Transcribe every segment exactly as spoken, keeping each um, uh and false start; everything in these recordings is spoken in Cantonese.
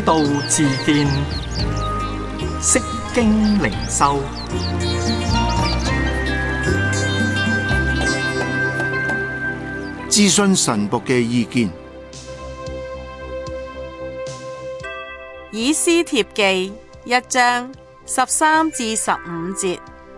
道自見，釋經靈修， 諮詢神僕嘅意見。 以斯帖記一章十三至十五節。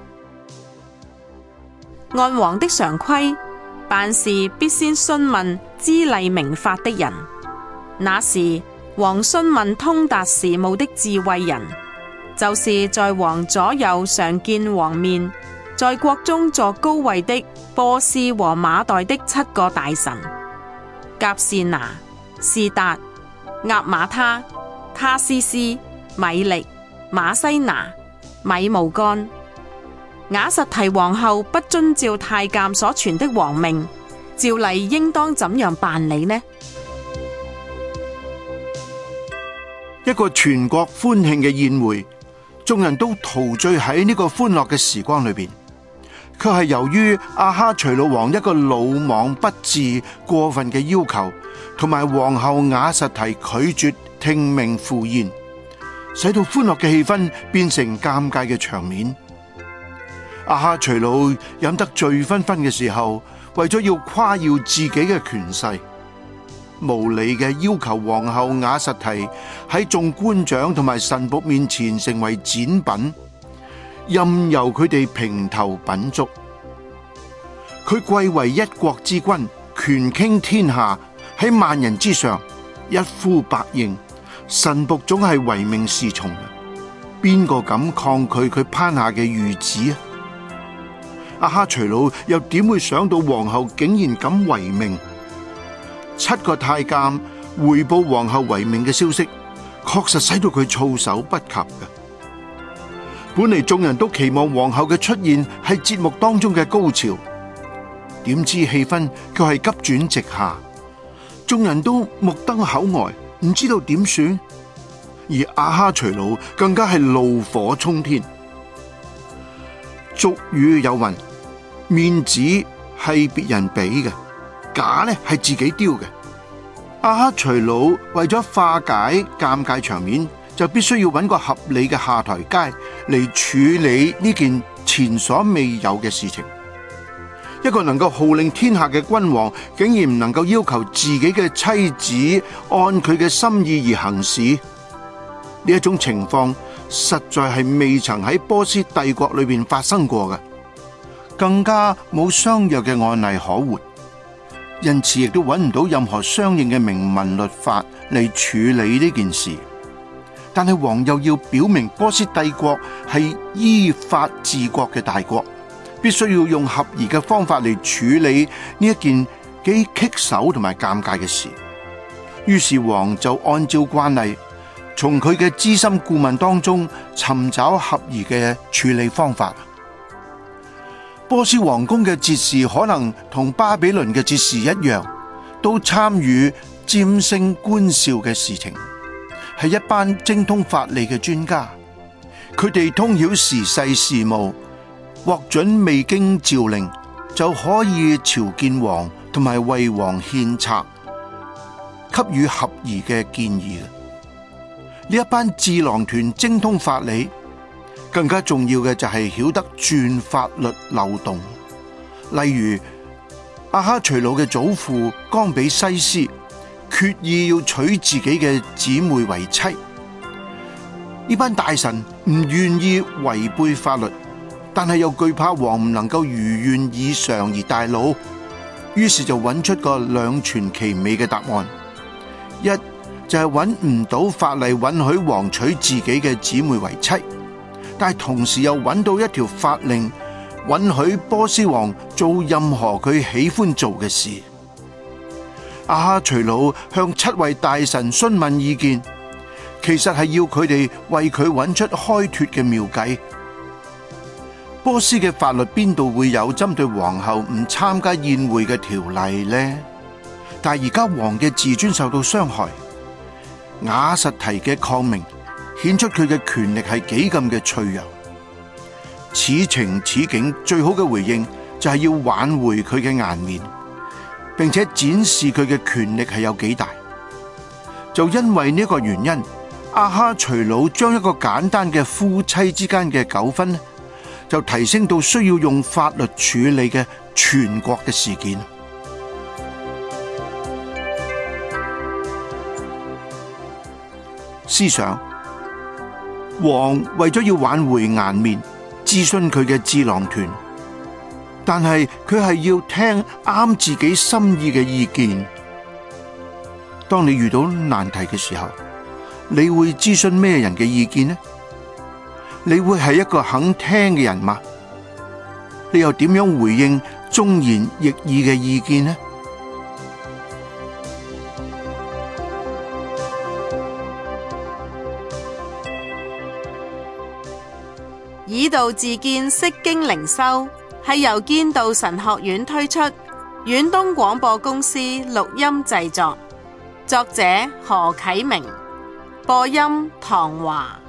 按王的常規，辦事必先詢問知例明法的人。那時王詢問通達事務的智慧人，就是在王左右常見王面，在國中坐高位的波斯和馬代的七個大臣：甲士拿、士達、押瑪他、他施斯、米力、馬西拿、米無干。瓦實提皇后不遵照太監所傳的王命，照例應當怎樣辦理呢？ 一個全國歡慶嘅宴會，眾人都陶醉喺呢個歡樂嘅時光裏邊，卻係由於亞哈隨魯王一個魯莽不智、過分嘅要求，同埋皇后瓦實提拒絕聽命赴宴，使到歡樂嘅氣氛變成尷尬嘅場面。亞哈隨魯飲得醉醺醺嘅時候，為咗要誇耀自己嘅權勢，無理嘅要求皇后瓦實提喺眾官長同埋臣僕面前成為展品，任由佢哋評頭品足。佢貴為一國之君，權傾天下，喺萬人之上，一呼百應，臣僕總係唯命是從嘅。邊個敢抗拒佢頒下嘅諭旨啊？亞哈隨魯又點會想到皇后竟然敢違命？七個太監回報皇后違命嘅消息，確實使到佢措手不及嘅。本嚟眾人都期望皇后嘅出現係節目當中嘅高潮，點知氣氛卻係急轉直下，眾人都目瞪口呆，唔知道點算。而亞哈隨魯更加係怒火沖天。俗語有云：面子係別人俾嘅，假呢係自己丟嘅。亞哈隨魯為咗化解尷尬場面，就必須要揾個合理嘅下台階嚟處理呢件前所未有嘅事情。一個能夠號令天下嘅君王，竟然唔能夠要求自己嘅妻子按佢嘅心意而行事，呢一種情況實在係未曾喺波斯帝國裏邊發生過嘅，更加冇相若嘅案例可援，因此亦都揾唔到任何相應嘅明文律法嚟處理呢件事。但係王又要表明波斯帝國係依法治國嘅大國，必須要用合宜嘅方法嚟處理呢一件幾棘手同埋尷尬嘅事。於是王就按照慣例，從佢嘅資深顧問當中尋找合宜嘅處理方法。波斯皇宮嘅哲士可能同巴比倫嘅哲士一樣，都參與占星觀兆嘅事情，係一班精通法理嘅專家。佢哋通曉時世事務，獲准未經詔令就可以朝見王，同埋為王獻策，給予合宜嘅建議。呢一班智囊團精通法理，更加重要嘅就係曉得鑽法律漏洞。例如亞哈隨魯嘅祖父岡比西斯決意要娶自己嘅姊妹為妻，呢班大臣唔願意違背法律，但係又懼怕王唔能夠如願以償而大怒，於是就揾出個兩全其美嘅答案：一就係揾唔到法例允許王娶自己嘅姊妹為妻，但係同時又揾到一條法令允許波斯王做任何佢喜歡做嘅事。亞哈隨魯向七位大臣詢問意見，其實係要佢哋為佢揾出開脫嘅妙計。波斯嘅法律邊度會有針對皇后唔參加宴會嘅條例呢？但係而家王嘅自尊受到傷害，瓦實提嘅抗命顯出佢嘅權力係幾咁嘅脆弱。此情此景，最好嘅回應就係要挽回佢嘅顏面，並且展示佢嘅權力係有幾大。就因為呢個原因， 亞哈隨魯將一個簡單嘅夫妻之間嘅糾紛呢，就提升到需要用法律處理嘅全國嘅事件。思想，王為咗要挽回顏面，諮詢佢嘅智囊團，但係佢係要聽啱自己心意嘅意見。當你遇到難題嘅時候，你會諮詢咩人嘅意見呢？你會係一個肯聽嘅人嗎？你又點樣回應忠言逆耳嘅意見呢？ 以道自見，釋經靈修係由堅道神學院推出，遠東廣播公司錄音製作，作者何啟明，播音唐華。